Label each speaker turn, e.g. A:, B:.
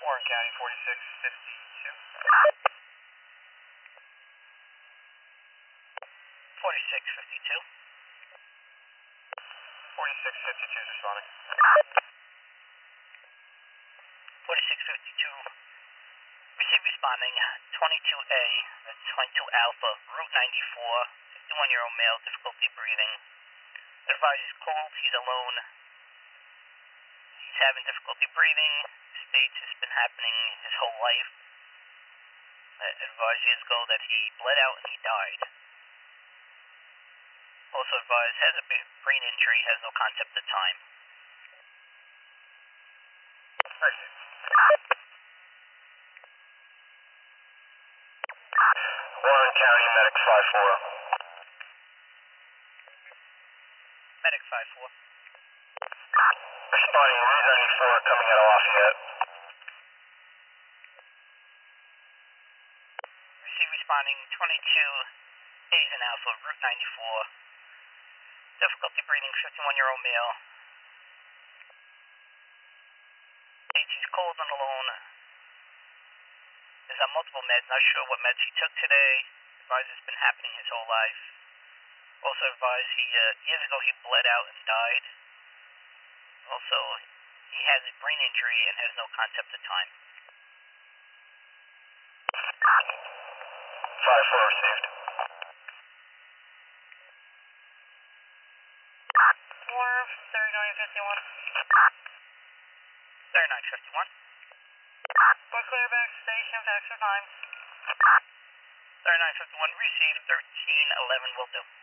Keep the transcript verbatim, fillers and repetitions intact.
A: Warren County, forty-six fifty-two.
B: forty-six fifty-two.
A: forty-six fifty-two is responding.
B: forty-six fifty-two. Receive responding. twenty-two A, that's twenty-two Alpha, Route ninety-four, fifty-one-year-old male, difficulty breathing. Advise he's cold, he's alone. He's having difficulty breathing. States it's been happening his whole life. Uh, advise years ago that he bled out and he died. Also advised has a brain injury, has no concept of time.
A: Warren County, Medic five four.
B: Medic five four.
A: Responding, Route ninety-four coming out of Lafayette.
B: Receive responding, twenty-two A's in Alpha, Route ninety-four. Difficulty breathing, fifty-one-year-old male. States he's cold and alone. Is on multiple meds, not sure what meds he took today. Advised it's been happening his whole life. Also advised he, uh, years ago he bled out and died. Also, he has a brain injury and has no concept of time.
A: five four received.
C: Warren, thirty-nine fifty-one.
B: thirty-nine fifty-one.
C: We're clear back to station, for extra time.
B: thirty-nine fifty-one, receive thirteen eleven, will do.